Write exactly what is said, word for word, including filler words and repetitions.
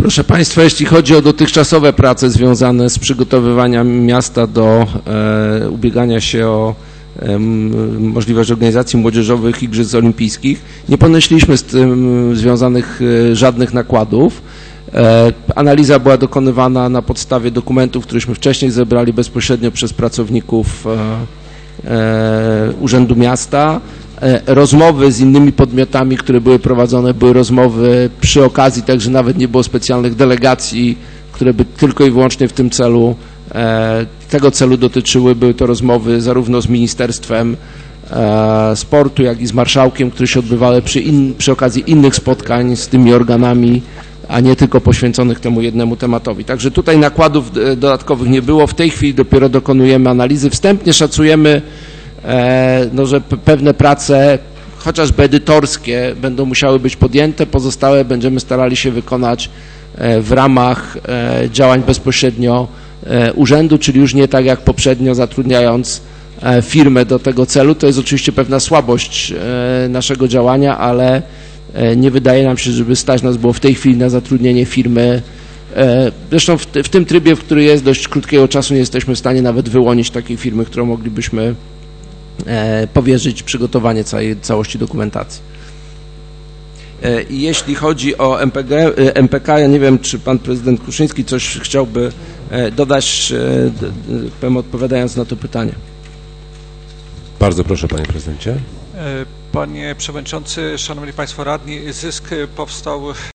Proszę Państwa, jeśli chodzi o dotychczasowe prace związane z przygotowywaniem miasta do e, ubiegania się o e, możliwość organizacji młodzieżowych Igrzysk Olimpijskich, nie ponieśliśmy z tym związanych e, żadnych nakładów. E, analiza była dokonywana na podstawie dokumentów, któreśmy wcześniej zebrali bezpośrednio przez pracowników e, e, Urzędu Miasta. Rozmowy z innymi podmiotami, które były prowadzone, były rozmowy przy okazji, także nawet nie było specjalnych delegacji, które by tylko i wyłącznie w tym celu, tego celu dotyczyły. Były to rozmowy zarówno z Ministerstwem Sportu, jak i z marszałkiem, które się odbywały przy, in, przy okazji innych spotkań z tymi organami, a nie tylko poświęconych temu jednemu tematowi. Także tutaj nakładów dodatkowych nie było. W tej chwili dopiero dokonujemy analizy. Wstępnie szacujemy, no, że pewne prace, chociażby edytorskie, będą musiały być podjęte, pozostałe będziemy starali się wykonać w ramach działań bezpośrednio urzędu, czyli już nie tak jak poprzednio, zatrudniając firmę do tego celu. To jest oczywiście pewna słabość naszego działania, ale nie wydaje nam się, żeby stać nas było w tej chwili na zatrudnienie firmy. Zresztą w, w tym trybie, w który jest dość krótkiego czasu, nie jesteśmy w stanie nawet wyłonić takiej firmy, którą moglibyśmy powierzyć przygotowanie całej, całości dokumentacji. I jeśli chodzi o M P G, M P K, ja nie wiem, czy pan prezydent Kruszyński coś chciałby dodać, odpowiadając na to pytanie. Bardzo proszę, panie prezydencie. Panie przewodniczący, szanowni państwo radni, zysk powstał